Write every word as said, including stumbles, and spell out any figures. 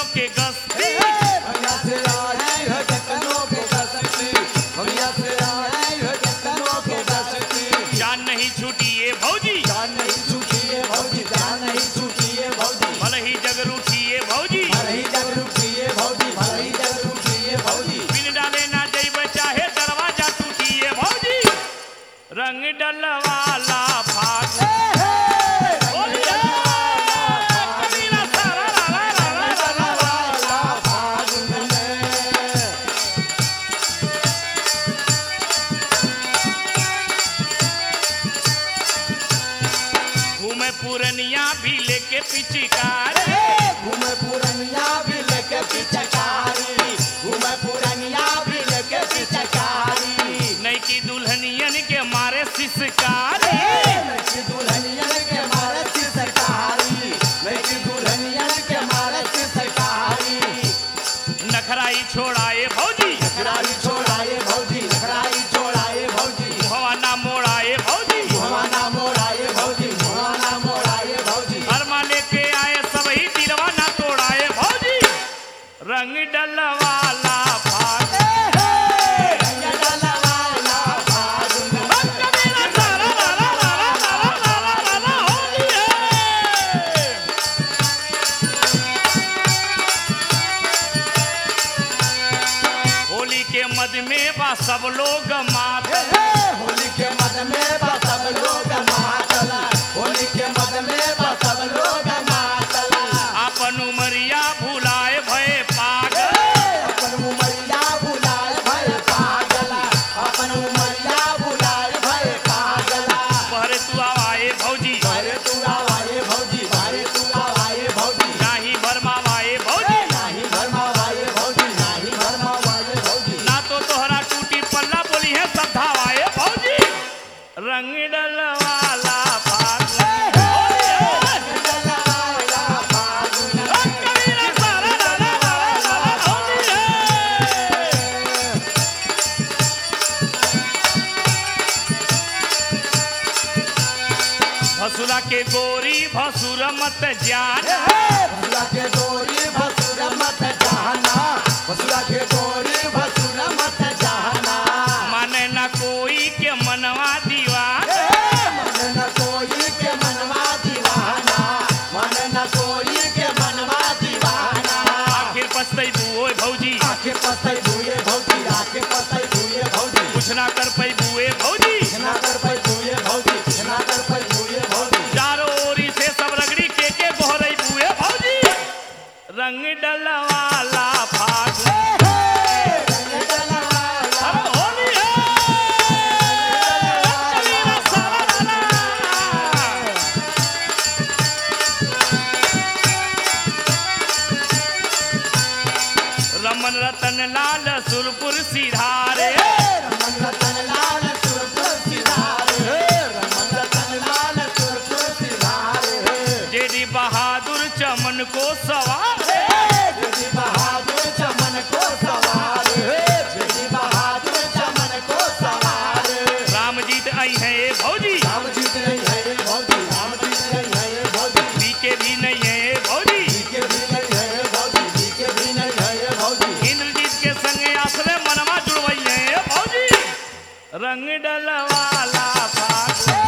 के गस्ती भैया से आई है जतनों के गस्ती भैया से आई है जतनों के गस्ती जान नहीं छूटी ये भौजी जान नहीं छूटी है भौजी जान नहीं छूटी है भौजी भले ही जग रूठी ये भौजी भले ही जग रूठी है भौजी भले ही जग रूठी है भौजी बिन डाले ना जैब चाहे दरवाजा टूटी ये भौजी रंग डलवाला भाग घूमे पूरनिया भी लेके पिचकारी घूमे पूरनिया भी लेके पिचकारी घूमे पूरनिया भी लेके पिचकारी नई की दुल्हनियन के मारे सिसकारी नई दुल्हनियन के मारे सिसकारी नई दुल्हनियन के मारे सिसकारी नखराई छोड़ाए भौजी नखराई छोड़ाए भौजी नखराई छोड़ाए भौजी भवाना मोड़ाए भौजी भवाना मोड़ाए भौजी भवाना मोड़ाए भौजी हरमा लेके आए सब ही दिलवा ना तोड़ाए भौजी रंग डलवाला भाग होली के मद में बा सब लोग मातल होली के मद में बा सब लोग मातल होली के मद में बा सब लोग मातल अपन उमरिया भुलाए भय पागल अपन उमरिया भुलाए भय पागल अपन उमरिया भुलाए भय पागल पहरे तू आवाए भौजी भरे तू आवाए भौजी भरे तू आवाए भौजी नाही भरमावाए भौजी नाही भरमावाए भौजी नाही भरमावाए भौजी ना तो तोहरा टूटी पल्ला बोली है सब धावाए भौजी रंग डलवाला भाग भसुरा के गोरी भसुर मत जान भसुरा के गोरी भसुर मत जाना भसुरा के गोरी भसुर मत जाना माने न कोई के मनवा दीवान मन न कोई के मनवा दीवाना मन न कोई के मनवा दीवाना आखिर पछतई बुओ भौजी आखे पतई भूए भौजी आखे पतई भूए भौजी कुछ ना कर पई बुए भौजी कितना कर पई भूए भौजी कितना कर पई भूए भौजी चारों ओरी से सब रगड़ी के के गोहरई बुए भौजी रंग डलवाला भाग अरे होली है कबीरा सारा रमन रतन लाल सुरपुर सिधारे रमन रतन लाल सुरपुर सिधारे रमन रतन लाल सुरपुर सिधारे जेडी बहादुर चमन को सवार जेडी बहादुर चमन को सवार जेडी बहादुर चमन को सवार रामजीत आई है ये भौजी राम जीत नहीं है ये भौजी राम जीत नहीं है ये भौजी बीके भी नहीं है ये भौजी बीके भी नहीं है ये भौजी बीके भी नहीं है ये भौजी इंद्रजीत के संगे आसरे मनवा जुड़वई है ये भौजी रंग डलवाला भाग